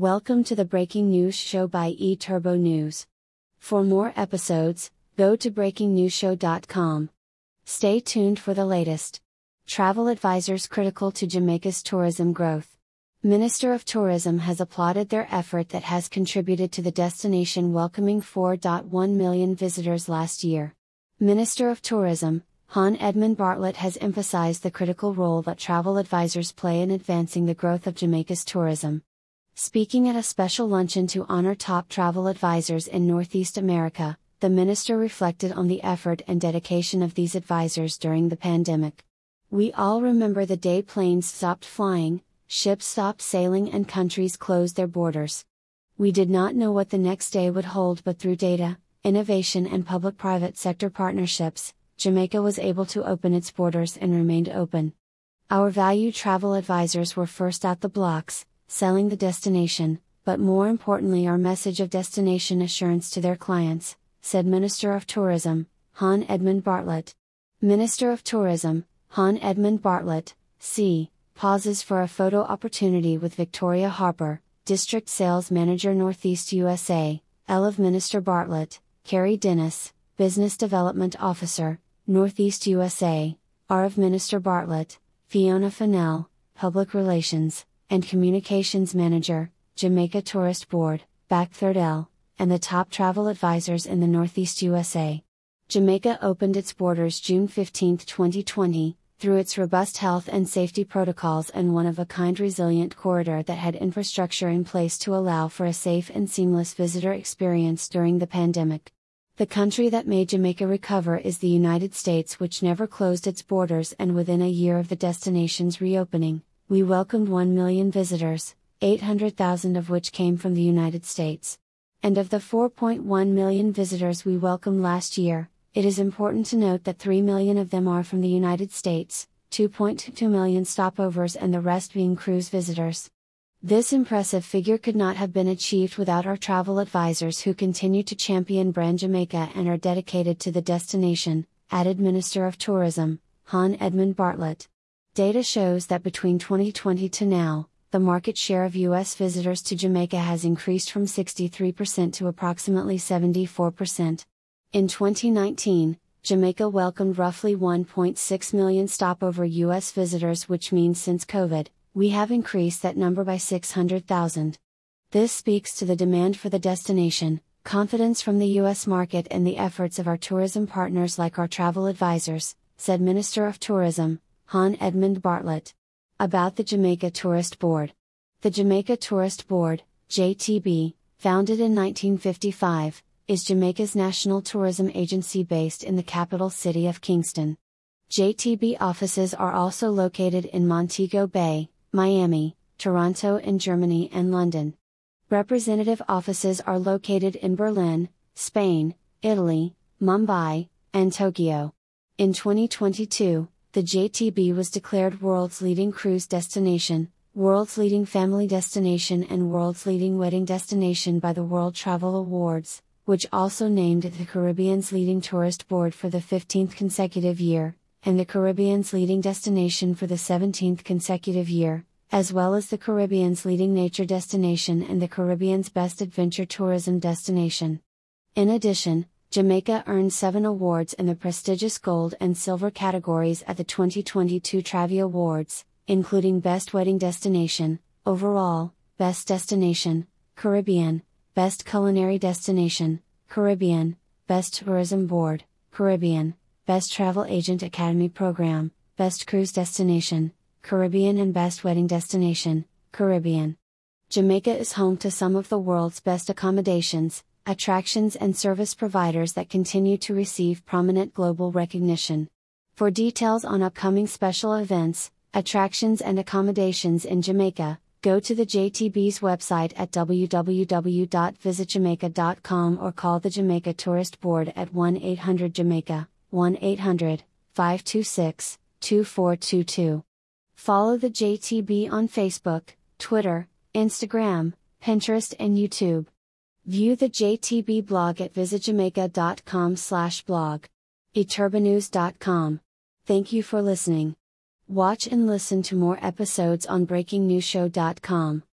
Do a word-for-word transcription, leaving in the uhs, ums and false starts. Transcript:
Welcome to the Breaking News Show by eTurbo News. For more episodes, go to breaking news show dot com. Stay tuned for the latest. Travel advisors critical to Jamaica's tourism growth. Minister of Tourism has applauded their effort that has contributed to the destination welcoming four point one million visitors last year. Minister of Tourism, Hon Edmund Bartlett, has emphasized the critical role that travel advisors play in advancing the growth of Jamaica's tourism. Speaking at a special luncheon to honor top travel advisors in Northeast America, the minister reflected on the effort and dedication of these advisors during the pandemic. We all remember the day planes stopped flying, ships stopped sailing, and countries closed their borders. We did not know what the next day would hold, but through data, innovation, and public-private sector partnerships, Jamaica was able to open its borders and remained open. Our valued travel advisors were first out the blocks, selling the destination, but more importantly our message of destination assurance to their clients, said Minister of Tourism, Hon Edmund Bartlett. Minister of Tourism, Hon Edmund Bartlett, C, pauses for a photo opportunity with Victoria Harper, District Sales Manager Northeast U S A, L of Minister Bartlett, Carrie Dennis, Business Development Officer, Northeast U S A, R of Minister Bartlett, Fiona Fennell, Public Relations and Communications Manager, Jamaica Tourist Board, Back Third L, and the top travel advisors in the Northeast U S A. Jamaica opened its borders June fifteenth, twenty twenty, through its robust health and safety protocols and one-of-a-kind resilient corridor that had infrastructure in place to allow for a safe and seamless visitor experience during the pandemic. The country that made Jamaica recover is the United States, which never closed its borders, and within a year of the destination's reopening, we welcomed one million visitors, eight hundred thousand of which came from the United States. And of the four point one million visitors we welcomed last year, it is important to note that three million of them are from the United States, two point two million stopovers, and the rest being cruise visitors. This impressive figure could not have been achieved without our travel advisors, who continue to champion brand Jamaica and are dedicated to the destination, added Minister of Tourism, Hon Edmund Bartlett. Data shows that between twenty twenty to now, the market share of U S visitors to Jamaica has increased from sixty-three percent to approximately seventy-four percent. In twenty nineteen, Jamaica welcomed roughly one point six million stopover U S visitors, which means since COVID, we have increased that number by six hundred thousand. This speaks to the demand for the destination, confidence from the U S market, and the efforts of our tourism partners like our travel advisors, said Minister of Tourism, Hon Edmund Bartlett. About the Jamaica Tourist Board. The Jamaica Tourist Board, J T B, founded in nineteen fifty-five, is Jamaica's national tourism agency based in the capital city of Kingston. J T B offices are also located in Montego Bay, Miami, Toronto in Germany, and London. Representative offices are located in Berlin, Spain, Italy, Mumbai, and Tokyo. In twenty twenty-two, the J T B was declared world's leading cruise destination, world's leading family destination, and world's leading wedding destination by the World Travel Awards, which also named it the Caribbean's leading tourist board for the fifteenth consecutive year, and the Caribbean's leading destination for the seventeenth consecutive year, as well as the Caribbean's leading nature destination and the Caribbean's best adventure tourism destination. In addition, Jamaica earned seven awards in the prestigious gold and silver categories at the twenty twenty-two Travie Awards, including Best Wedding Destination, Overall, Best Destination, Caribbean, Best Culinary Destination, Caribbean, Best Tourism Board, Caribbean, Best Travel Agent Academy Program, Best Cruise Destination, Caribbean, and Best Wedding Destination, Caribbean. Jamaica is home to some of the world's best accommodations, attractions, and service providers that continue to receive prominent global recognition. For details on upcoming special events, attractions, and accommodations in Jamaica, go to the J T B's website at w w w dot visit jamaica dot com or call the Jamaica Tourist Board at one eight hundred Jamaica, one eight hundred, five two six, two four two two. Follow the J T B on Facebook, Twitter, Instagram, Pinterest, and YouTube. View the J T B blog at visit jamaica dot com slash blog. e turbo news dot com. Thank you for listening. Watch and listen to more episodes on breaking news show dot com.